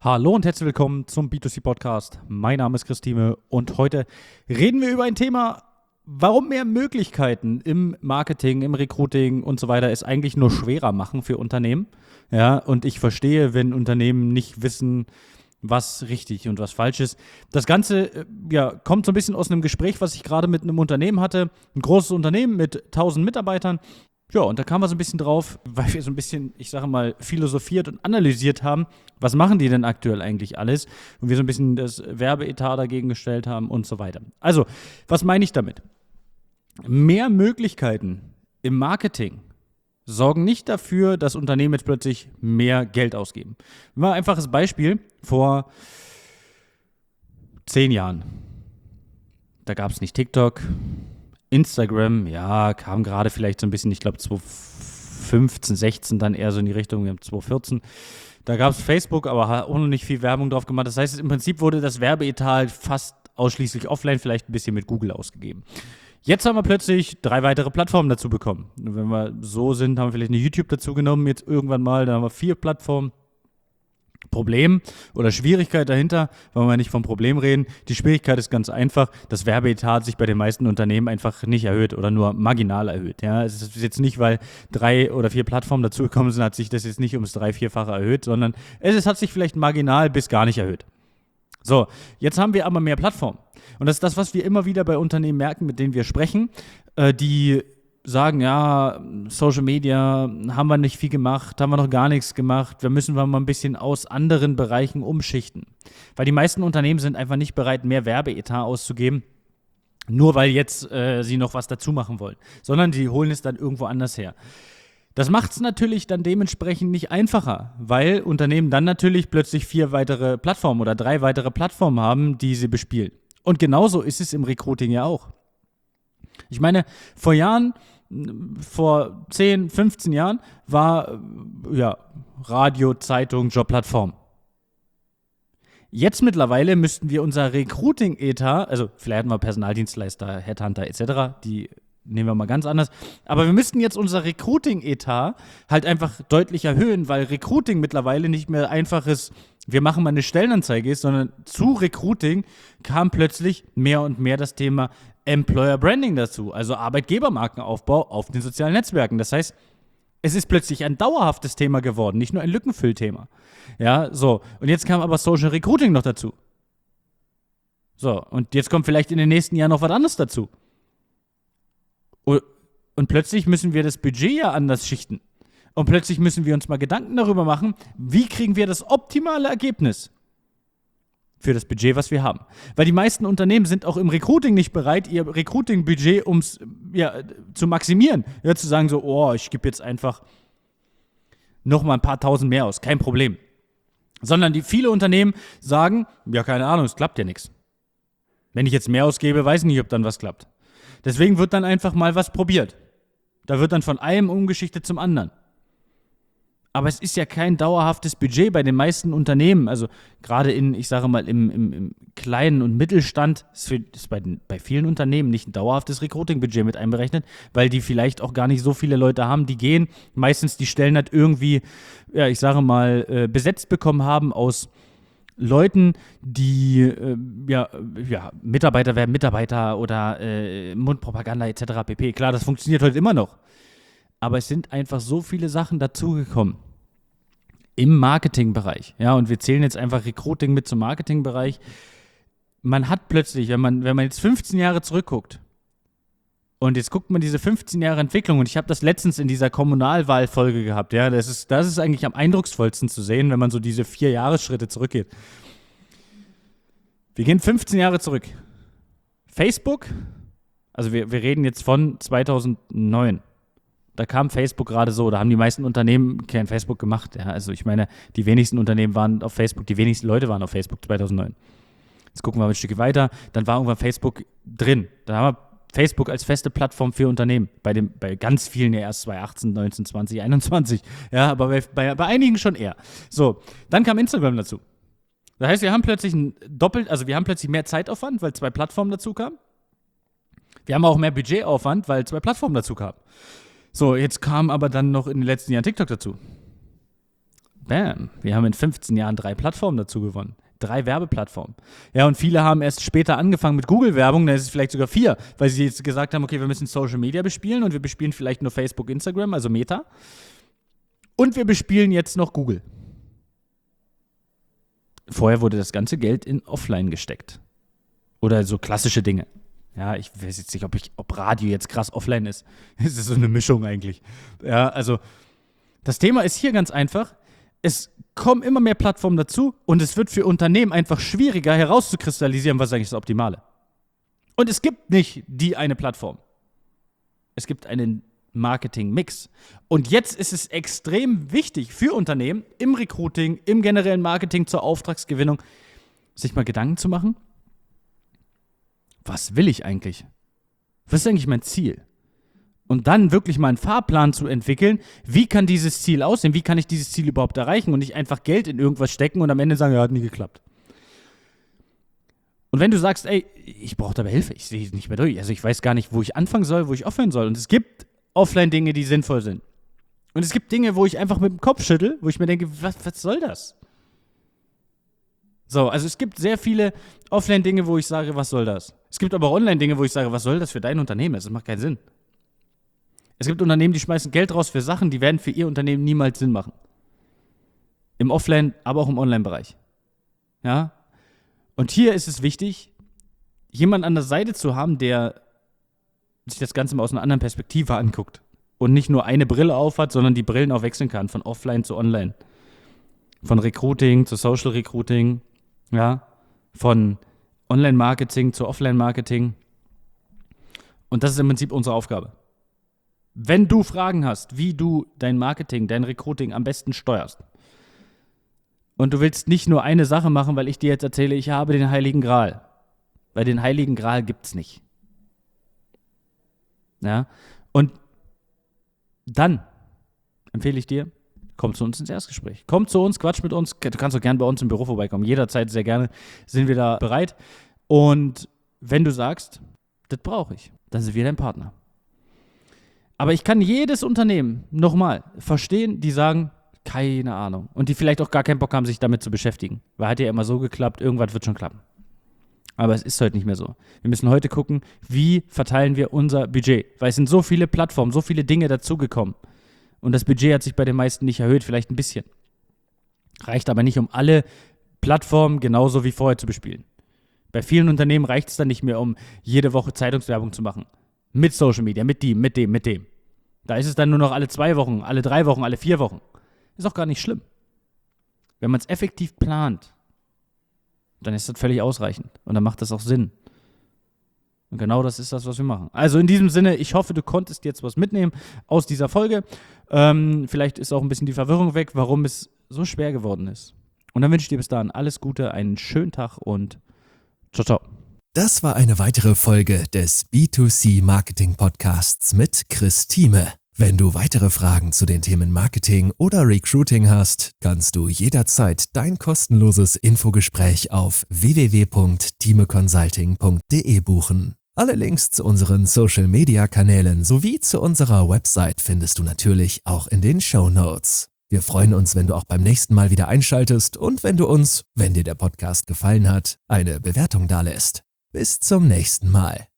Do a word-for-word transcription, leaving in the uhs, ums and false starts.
Hallo und herzlich willkommen zum B zwei C Podcast. Mein Name ist Christine und heute reden wir über ein Thema, warum mehr Möglichkeiten im Marketing, im Recruiting und so weiter es eigentlich nur schwerer machen für Unternehmen. Ja, und ich verstehe, wenn Unternehmen nicht wissen, was richtig und was falsch ist. Das Ganze äh, ja, kommt so ein bisschen aus einem Gespräch, was ich gerade mit einem Unternehmen hatte. Ein großes Unternehmen mit tausend Mitarbeitern. Ja, und da kamen wir so ein bisschen drauf, weil wir so ein bisschen, ich sage mal, philosophiert und analysiert haben, was machen die denn aktuell eigentlich alles? Und wir so ein bisschen das Werbeetat dagegen gestellt haben und so weiter. Also, was meine ich damit? Mehr Möglichkeiten im Marketing sorgen nicht dafür, dass Unternehmen jetzt plötzlich mehr Geld ausgeben. Mal ein einfaches Beispiel, vor zehn Jahren, da gab es nicht TikTok, Instagram, ja, kam gerade vielleicht so ein bisschen, ich glaube zwanzig fünfzehn, sechzehn dann eher so in die Richtung, wir haben zwanzig vierzehn. Da gab es Facebook, aber hat auch noch nicht viel Werbung drauf gemacht. Das heißt, im Prinzip wurde das Werbeetat fast ausschließlich offline, vielleicht ein bisschen mit Google ausgegeben. Jetzt haben wir plötzlich drei weitere Plattformen dazu bekommen. Und wenn wir so sind, haben wir vielleicht eine YouTube dazu genommen, jetzt irgendwann mal, dann haben wir vier Plattformen. Problem oder Schwierigkeit dahinter, wollen wir nicht vom Problem reden. Die Schwierigkeit ist ganz einfach, das Werbeetat hat sich bei den meisten Unternehmen einfach nicht erhöht oder nur marginal erhöht. Ja, es ist jetzt nicht, weil drei oder vier Plattformen dazugekommen sind, hat sich das jetzt nicht ums drei-, vierfache erhöht, sondern es ist, hat sich vielleicht marginal bis gar nicht erhöht. So, jetzt haben wir aber mehr Plattformen. Und das ist das, was wir immer wieder bei Unternehmen merken, mit denen wir sprechen, äh, die sagen, ja, Social Media haben wir nicht viel gemacht, haben wir noch gar nichts gemacht, wir müssen mal ein bisschen aus anderen Bereichen umschichten. Weil die meisten Unternehmen sind einfach nicht bereit, mehr Werbeetat auszugeben, nur weil jetzt äh, sie noch was dazu machen wollen, sondern sie holen es dann irgendwo anders her. Das macht es natürlich dann dementsprechend nicht einfacher, weil Unternehmen dann natürlich plötzlich vier weitere Plattformen oder drei weitere Plattformen haben, die sie bespielen. Und genauso ist es im Recruiting ja auch. Ich meine, vor Jahren, vor zehn, fünfzehn Jahren war ja, Radio, Zeitung, Jobplattform. Jetzt mittlerweile müssten wir unser Recruiting-Etat, also vielleicht hatten wir Personaldienstleister, Headhunter et cetera, die nehmen wir mal ganz anders, aber wir müssten jetzt unser Recruiting-Etat halt einfach deutlich erhöhen, weil Recruiting mittlerweile nicht mehr einfaches, wir machen mal eine Stellenanzeige ist, sondern zu Recruiting kam plötzlich mehr und mehr das Thema Employer Branding dazu, also Arbeitgebermarkenaufbau auf den sozialen Netzwerken. Das heißt, es ist plötzlich ein dauerhaftes Thema geworden, nicht nur ein Lückenfüllthema. Ja, so. Und jetzt kam aber Social Recruiting noch dazu. So, und jetzt kommt vielleicht in den nächsten Jahren noch was anderes dazu. Und, und plötzlich müssen wir das Budget ja anders schichten. Und plötzlich müssen wir uns mal Gedanken darüber machen, wie kriegen wir das optimale Ergebnis für das Budget, was wir haben. Weil die meisten Unternehmen sind auch im Recruiting nicht bereit, ihr Recruiting-Budget ums, ja, zu maximieren. Ja, zu sagen so, oh, ich gebe jetzt einfach noch mal ein paar tausend mehr aus, kein Problem. Sondern die viele Unternehmen sagen, ja, keine Ahnung, es klappt ja nichts. Wenn ich jetzt mehr ausgebe, weiß ich nicht, ob dann was klappt. Deswegen wird dann einfach mal was probiert. Da wird dann von einem umgeschichtet zum anderen. Aber es ist ja kein dauerhaftes Budget bei den meisten Unternehmen. Also gerade in, ich sage mal, im, im, im kleinen und Mittelstand ist, für, ist bei, den, bei vielen Unternehmen nicht ein dauerhaftes Recruiting-Budget mit einberechnet, weil die vielleicht auch gar nicht so viele Leute haben, die gehen. Meistens die Stellen halt irgendwie, ja, ich sage mal, äh, besetzt bekommen haben aus Leuten, die äh, ja, ja, Mitarbeiter werden Mitarbeiter oder äh, Mundpropaganda et cetera pp. Klar, das funktioniert heute immer noch. Aber es sind einfach so viele Sachen dazugekommen im Marketingbereich. Ja, und wir zählen jetzt einfach Recruiting mit zum Marketingbereich. Man hat plötzlich, wenn man, wenn man jetzt fünfzehn Jahre zurückguckt und jetzt guckt man diese fünfzehn Jahre Entwicklung und ich habe das letztens in dieser Kommunalwahlfolge gehabt. Ja, das ist, das ist eigentlich am eindrucksvollsten zu sehen, wenn man so diese vier Jahresschritte zurückgeht. Wir gehen fünfzehn Jahre zurück. Facebook, also wir, wir reden jetzt von zweitausendneun. Da kam Facebook gerade so, da haben die meisten Unternehmen kein Facebook gemacht. Ja, also ich meine, die wenigsten Unternehmen waren auf Facebook, die wenigsten Leute waren auf Facebook zweitausendneun. Jetzt gucken wir mal ein Stück weiter, dann war irgendwann Facebook drin. Da haben wir Facebook als feste Plattform für Unternehmen. Bei, dem, bei ganz vielen ja erst zweitausendachtzehn, neunzehn, zwanzig, einundzwanzig. Ja, aber bei, bei, bei einigen schon eher. So, dann kam Instagram dazu. Das heißt, wir haben plötzlich ein doppelt, also wir haben plötzlich mehr Zeitaufwand, weil zwei Plattformen dazu kamen. Wir haben auch mehr Budgetaufwand, weil zwei Plattformen dazu kamen. So, jetzt kam aber dann noch in den letzten Jahren TikTok dazu. Bam, wir haben in fünfzehn Jahren drei Plattformen dazu gewonnen. Drei Werbeplattformen. Ja, und viele haben erst später angefangen mit Google-Werbung, da ist es vielleicht sogar vier, weil sie jetzt gesagt haben, okay, wir müssen Social Media bespielen und wir bespielen vielleicht nur Facebook, Instagram, also Meta. Und wir bespielen jetzt noch Google. Vorher wurde das ganze Geld in Offline gesteckt. Oder so klassische Dinge. Ja, ich weiß jetzt nicht, ob, ich, ob Radio jetzt krass offline ist. Es ist so eine Mischung eigentlich. Ja, also das Thema ist hier ganz einfach. Es kommen immer mehr Plattformen dazu und es wird für Unternehmen einfach schwieriger herauszukristallisieren, was eigentlich das Optimale. Und es gibt nicht die eine Plattform. Es gibt einen Marketing-Mix. Und jetzt ist es extrem wichtig für Unternehmen im Recruiting, im generellen Marketing zur Auftragsgewinnung, sich mal Gedanken zu machen, was will ich eigentlich? Was ist eigentlich mein Ziel? Und dann wirklich mal einen Fahrplan zu entwickeln, wie kann dieses Ziel aussehen, wie kann ich dieses Ziel überhaupt erreichen und nicht einfach Geld in irgendwas stecken und am Ende sagen, ja, hat nie geklappt. Und wenn du sagst, ey, ich brauche dabei Hilfe, ich sehe es nicht mehr durch, also ich weiß gar nicht, wo ich anfangen soll, wo ich aufhören soll. Und es gibt Offline-Dinge, die sinnvoll sind. Und es gibt Dinge, wo ich einfach mit dem Kopf schüttel, wo ich mir denke, was, was soll das? So, also es gibt sehr viele Offline-Dinge, wo ich sage, was soll das? Es gibt aber auch Online-Dinge, wo ich sage, was soll das für dein Unternehmen? Das macht keinen Sinn. Es gibt Unternehmen, die schmeißen Geld raus für Sachen, die werden für ihr Unternehmen niemals Sinn machen. Im Offline, aber auch im Online-Bereich. Ja? Und hier ist es wichtig, jemanden an der Seite zu haben, der sich das Ganze mal aus einer anderen Perspektive anguckt. Und nicht nur eine Brille aufhat, sondern die Brillen auch wechseln kann, von Offline zu Online. Von Recruiting zu Social Recruiting, ja, von Online-Marketing zu Offline-Marketing. Und das ist im Prinzip unsere Aufgabe. Wenn du Fragen hast, wie du dein Marketing, dein Recruiting am besten steuerst und du willst nicht nur eine Sache machen, weil ich dir jetzt erzähle, ich habe den Heiligen Gral, weil den Heiligen Gral gibt's nicht. Ja, und dann empfehle ich dir, komm zu uns ins Erstgespräch. Komm zu uns, quatsch mit uns. Du kannst auch gerne bei uns im Büro vorbeikommen. Jederzeit sehr gerne sind wir da bereit. Und wenn du sagst, das brauche ich, dann sind wir dein Partner. Aber ich kann jedes Unternehmen nochmal verstehen, die sagen, keine Ahnung. Und die vielleicht auch gar keinen Bock haben, sich damit zu beschäftigen. Weil hat ja immer so geklappt, irgendwas wird schon klappen. Aber es ist heute nicht mehr so. Wir müssen heute gucken, wie verteilen wir unser Budget. Weil es sind so viele Plattformen, so viele Dinge dazugekommen. Und das Budget hat sich bei den meisten nicht erhöht, vielleicht ein bisschen. Reicht aber nicht, um alle Plattformen genauso wie vorher zu bespielen. Bei vielen Unternehmen reicht es dann nicht mehr, um jede Woche Zeitungswerbung zu machen. Mit Social Media, mit dem, mit dem, mit dem. Da ist es dann nur noch alle zwei Wochen, alle drei Wochen, alle vier Wochen. Ist auch gar nicht schlimm. Wenn man es effektiv plant, dann ist das völlig ausreichend. Und dann macht das auch Sinn. Und genau das ist das, was wir machen. Also in diesem Sinne, ich hoffe, du konntest jetzt was mitnehmen aus dieser Folge. Ähm, vielleicht ist auch ein bisschen die Verwirrung weg, warum es so schwer geworden ist. Und dann wünsche ich dir bis dahin alles Gute, einen schönen Tag und ciao, ciao. Das war eine weitere Folge des B zwei C Marketing Podcasts mit Chris Thieme. Wenn du weitere Fragen zu den Themen Marketing oder Recruiting hast, kannst du jederzeit dein kostenloses Infogespräch auf w w w punkt thieme consulting punkt d e buchen. Alle Links zu unseren Social-Media-Kanälen sowie zu unserer Website findest du natürlich auch in den Shownotes. Wir freuen uns, wenn du auch beim nächsten Mal wieder einschaltest und wenn du uns, wenn dir der Podcast gefallen hat, eine Bewertung dalässt. Bis zum nächsten Mal.